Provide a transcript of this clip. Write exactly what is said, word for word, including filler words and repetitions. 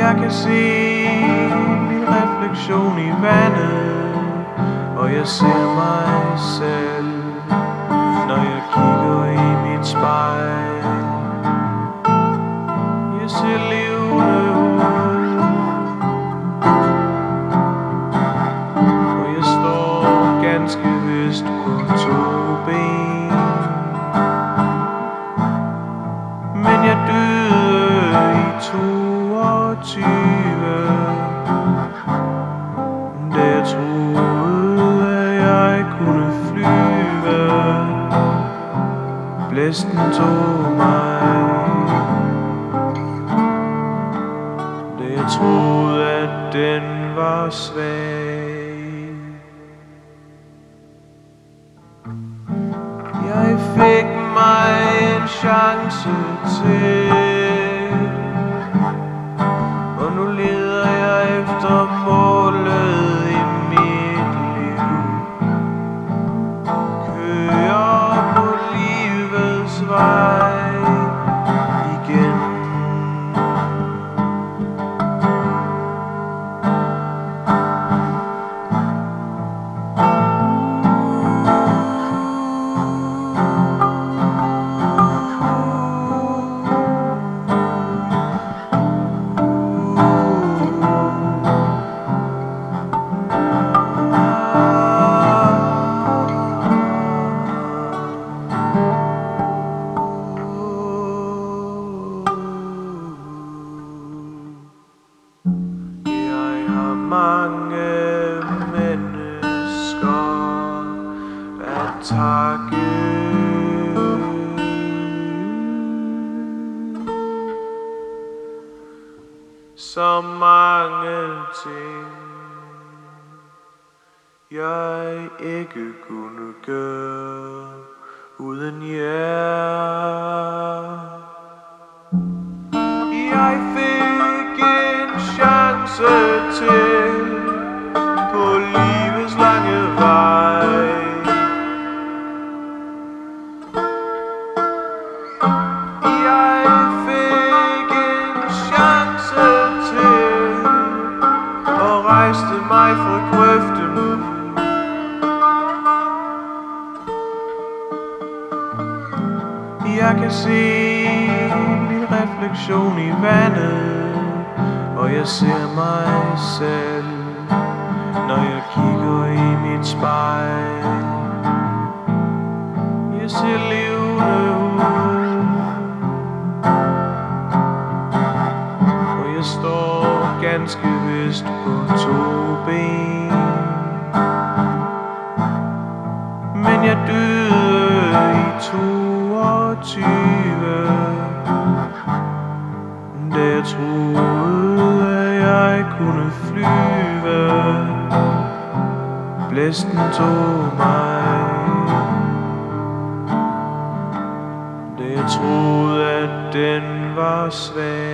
Jeg kan se min refleksion i vandet, og jeg ser mig selv, når jeg kigger i mit spejl. Jeg ser levende ud, og jeg står ganske vist på to ben. Men jeg døde i toogtyve, da jeg troede, at jeg kunne flyve. Blæsten tog mig, da jeg troede, at den var svag. Jeg fik mig en chance til, og nu leder jeg efter målet i mit liv. Kører på livets vej igen. Mange mennesker at takke, så mange ting jeg ikke kunne gøre uden jer. Jeg fik en chance til på livets lange vej. Jeg fik en chance til og rejste mig fra grøften. Jeg kan se min refleksion i vandet, og jeg ser mig selv, når jeg kigger i mit spejl. Jeg ser levende ud, og jeg står ganske vist på to ben. Men jeg døde i toogtyve, da jeg troede, at jeg kunne flyve. Blæsten tog mig, da jeg troede, at den var svag.